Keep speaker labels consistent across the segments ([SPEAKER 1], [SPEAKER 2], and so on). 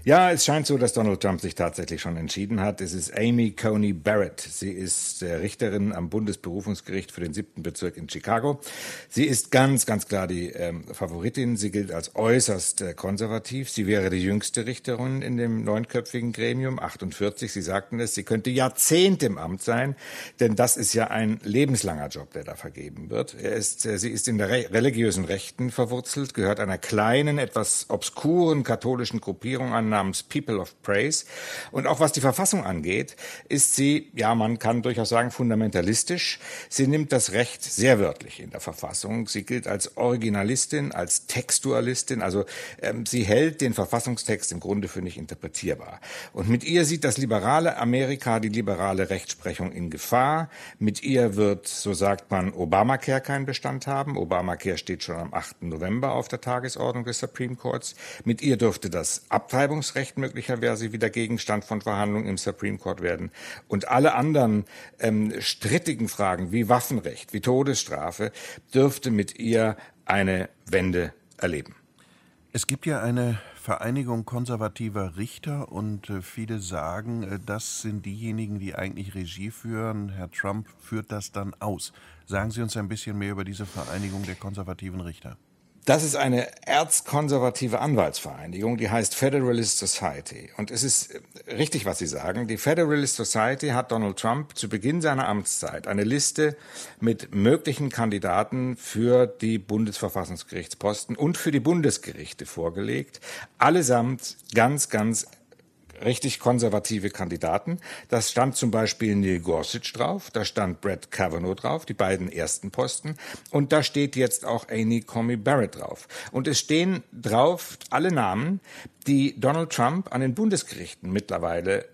[SPEAKER 1] Ja, es scheint so, dass Donald Trump sich tatsächlich schon entschieden hat. Es ist Amy Coney Barrett. Sie ist Richterin am Bundesberufungsgericht für den 7. Bezirk in Chicago. Sie ist ganz, ganz klar die Favoritin. Sie gilt als äußerst konservativ. Sie wäre die jüngste Richterin in dem 9-köpfigen Gremium, 48. Sie sagten es, sie könnte Jahrzehnte im Amt sein, denn das ist ja ein lebenslanger Job, der da vergeben wird. Sie ist in der religiösen Rechten verwurzelt, gehört einer kleinen, etwas obskuren katholischen Gruppierung an namens People of Praise. Und auch was die Verfassung angeht, ist sie, ja, man kann durchaus sagen, fundamentalistisch. Sie nimmt das Recht sehr wörtlich in der Verfassung. Sie gilt als Originalistin, als Textualistin. Also sie hält den Verfassungstext im Grunde für nicht interpretierbar. Und mit ihr sieht das liberale Amerika die liberale Rechtsprechung in Gefahr. Mit ihr wird, so sagt man, Obamacare keinen Bestand haben. Obamacare steht schon am 8. November auf der Tagesordnung des Supreme Courts. Mit ihr dürfte das Abtreibungsrecht möglicherweise wieder Gegenstand von Verhandlungen im Supreme Court werden. Und alle anderen strittigen Fragen wie Waffenrecht, wie Todesstrafe, dürfte mit ihr eine Wende erleben.
[SPEAKER 2] Es gibt ja eine Vereinigung konservativer Richter und viele sagen, das sind diejenigen, die eigentlich Regie führen. Herr Trump führt das dann aus. Sagen Sie uns ein bisschen mehr über diese Vereinigung der konservativen Richter.
[SPEAKER 1] Das ist eine erzkonservative Anwaltsvereinigung, die heißt Federalist Society. Und es ist richtig, was Sie sagen. Die Federalist Society hat Donald Trump zu Beginn seiner Amtszeit eine Liste mit möglichen Kandidaten für die Bundesverfassungsgerichtsposten und für die Bundesgerichte vorgelegt. Allesamt ganz, ganz richtig konservative Kandidaten. Das stand zum Beispiel Neil Gorsuch drauf, da stand Brett Kavanaugh drauf, die beiden ersten Posten. Und da steht jetzt auch Amy Coney Barrett drauf. Und es stehen drauf alle Namen, die Donald Trump an den Bundesgerichten mittlerweile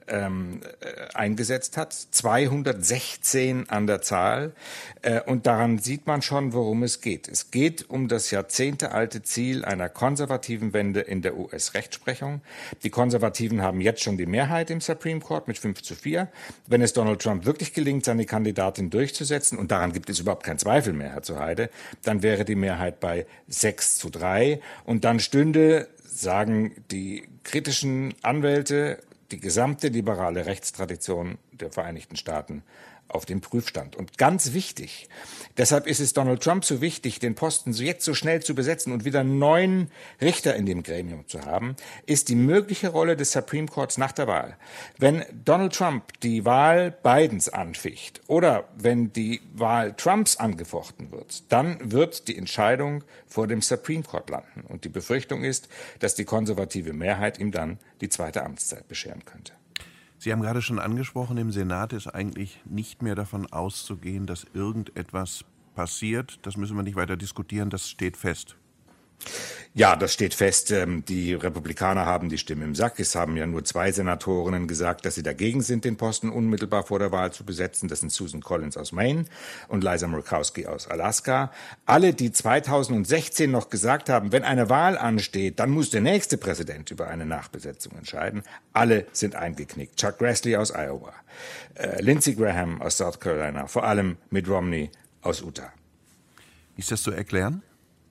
[SPEAKER 1] eingesetzt hat. 216 an der Zahl. Und daran sieht man schon, worum es geht. Es geht um das jahrzehntealte Ziel einer konservativen Wende in der US-Rechtsprechung. Die Konservativen haben jetzt schon die Mehrheit im Supreme Court mit 5:4. Wenn es Donald Trump wirklich gelingt, seine Kandidatin durchzusetzen, und daran gibt es überhaupt keinen Zweifel mehr, Herr Zuheide, dann wäre die Mehrheit bei 6:3. Und dann stünde, sagen die kritischen Anwälte, die gesamte liberale Rechtstradition der Vereinigten Staaten auf dem Prüfstand. Und ganz wichtig, deshalb ist es Donald Trump so wichtig, den Posten jetzt so schnell zu besetzen und wieder 9 Richter in dem Gremium zu haben, ist die mögliche Rolle des Supreme Courts nach der Wahl. Wenn Donald Trump die Wahl Bidens anficht oder wenn die Wahl Trumps angefochten wird, dann wird die Entscheidung vor dem Supreme Court landen. Und die Befürchtung ist, dass die konservative Mehrheit ihm dann die zweite Amtszeit bescheren könnte.
[SPEAKER 2] Sie haben gerade schon angesprochen, im Senat ist eigentlich nicht mehr davon auszugehen, dass irgendetwas passiert. Das müssen wir nicht weiter diskutieren, das steht fest.
[SPEAKER 1] Ja, das steht fest. Die Republikaner haben die Stimme im Sack. Es haben ja nur 2 Senatorinnen gesagt, dass sie dagegen sind, den Posten unmittelbar vor der Wahl zu besetzen. Das sind Susan Collins aus Maine und Liza Murkowski aus Alaska. Alle, die 2016 noch gesagt haben, wenn eine Wahl ansteht, dann muss der nächste Präsident über eine Nachbesetzung entscheiden. Alle sind eingeknickt. Chuck Grassley aus Iowa, Lindsey Graham aus South Carolina, vor allem Mitt Romney aus Utah.
[SPEAKER 2] Ist das zu erklären?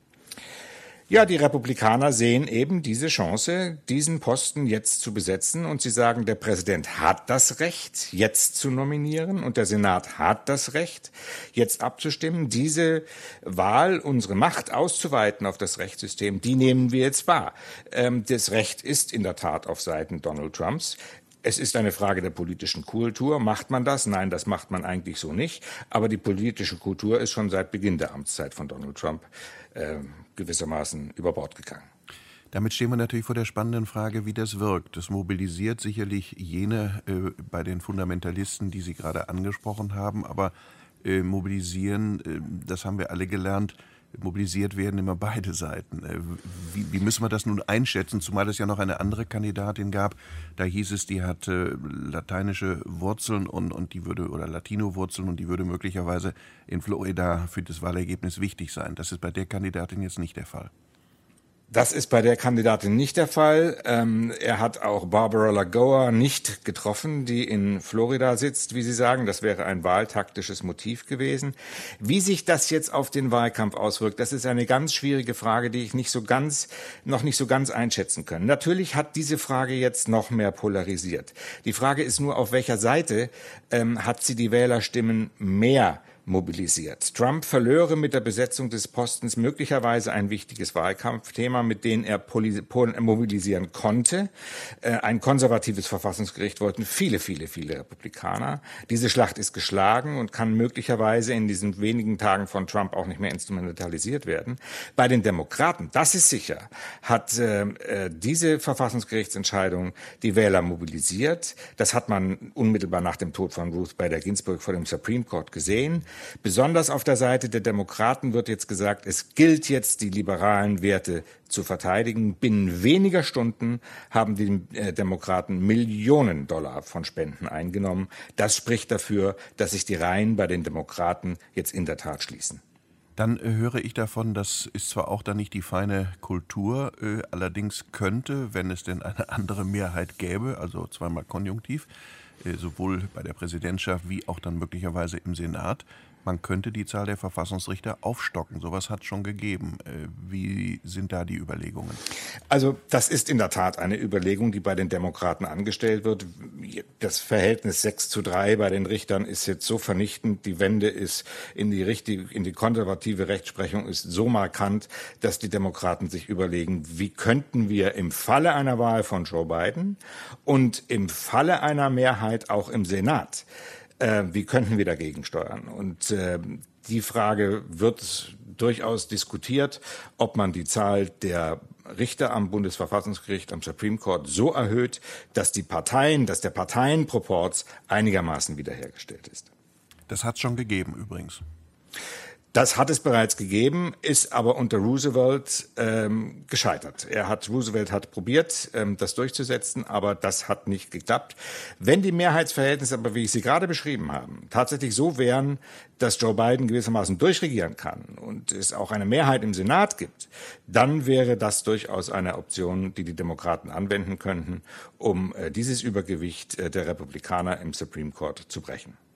[SPEAKER 1] Ja, die Republikaner sehen eben diese Chance, diesen Posten jetzt zu besetzen, und sie sagen, der Präsident hat das Recht, jetzt zu nominieren, und der Senat hat das Recht, jetzt abzustimmen. Diese Wahl, unsere Macht auszuweiten auf das Rechtssystem, die nehmen wir jetzt wahr. Das Recht ist in der Tat auf Seiten Donald Trumps. Es ist eine Frage der politischen Kultur. Macht man das? Nein, das macht man eigentlich so nicht. Aber die politische Kultur ist schon seit Beginn der Amtszeit von Donald Trump gewissermaßen über Bord gegangen.
[SPEAKER 2] Damit stehen wir natürlich vor der spannenden Frage, wie das wirkt. Das mobilisiert sicherlich jene bei den Fundamentalisten, die Sie gerade angesprochen haben, aber mobilisieren, das haben wir alle gelernt, mobilisiert werden immer beide Seiten. Wie müssen wir das nun einschätzen, zumal es ja noch eine andere Kandidatin gab, da hieß es, die hat lateinische Wurzeln und die würde, oder Latino-Wurzeln, und die würde möglicherweise in Florida für das Wahlergebnis wichtig sein. Das ist bei der Kandidatin jetzt nicht der Fall.
[SPEAKER 1] Das ist bei der Kandidatin nicht der Fall. Er hat auch Barbara Lagoa nicht getroffen, die in Florida sitzt, wie Sie sagen. Das wäre ein wahltaktisches Motiv gewesen. Wie sich das jetzt auf den Wahlkampf auswirkt, das ist eine ganz schwierige Frage, die ich noch nicht so ganz einschätzen kann. Natürlich hat diese Frage jetzt noch mehr polarisiert. Die Frage ist nur, auf welcher Seite hat sie die Wählerstimmen mehr mobilisiert. Trump verlöre mit der Besetzung des Postens möglicherweise ein wichtiges Wahlkampfthema, mit dem er mobilisieren konnte. Ein konservatives Verfassungsgericht wollten viele Republikaner. Diese Schlacht ist geschlagen und kann möglicherweise in diesen wenigen Tagen von Trump auch nicht mehr instrumentalisiert werden. Bei den Demokraten, das ist sicher, hat diese Verfassungsgerichtsentscheidung die Wähler mobilisiert. Das hat man unmittelbar nach dem Tod von Ruth Bader Ginsburg vor dem Supreme Court gesehen. Besonders auf der Seite der Demokraten wird jetzt gesagt, es gilt jetzt, die liberalen Werte zu verteidigen. Binnen weniger Stunden haben die Demokraten Millionen Dollar von Spenden eingenommen. Das spricht dafür, dass sich die Reihen bei den Demokraten jetzt in der Tat schließen.
[SPEAKER 2] Dann höre ich davon, das ist zwar auch dann nicht die feine Kultur, allerdings könnte, wenn es denn eine andere Mehrheit gäbe, also zweimal Konjunktiv, sowohl bei der Präsidentschaft wie auch dann möglicherweise im Senat, man könnte die Zahl der Verfassungsrichter aufstocken. Sowas hat es schon gegeben. Wie sind da die Überlegungen?
[SPEAKER 1] Also das ist in der Tat eine Überlegung, die bei den Demokraten angestellt wird. Das Verhältnis 6:3 bei den Richtern ist jetzt so vernichtend. Die Wende ist in die konservative Rechtsprechung ist so markant, dass die Demokraten sich überlegen, wie könnten wir im Falle einer Wahl von Joe Biden und im Falle einer Mehrheit auch im Senat, wie könnten wir dagegen steuern? Und die Frage wird durchaus diskutiert, ob man die Zahl der Richter am Bundesverfassungsgericht, am Supreme Court so erhöht, dass der Parteienproporz einigermaßen wiederhergestellt ist.
[SPEAKER 2] Das hat es schon gegeben übrigens.
[SPEAKER 1] Das hat es bereits gegeben, ist aber unter Roosevelt gescheitert. Roosevelt hat probiert, das durchzusetzen, aber das hat nicht geklappt. Wenn die Mehrheitsverhältnisse aber, wie ich sie gerade beschrieben habe, tatsächlich so wären, dass Joe Biden gewissermaßen durchregieren kann und es auch eine Mehrheit im Senat gibt, dann wäre das durchaus eine Option, die die Demokraten anwenden könnten, um dieses Übergewicht der Republikaner im Supreme Court zu brechen.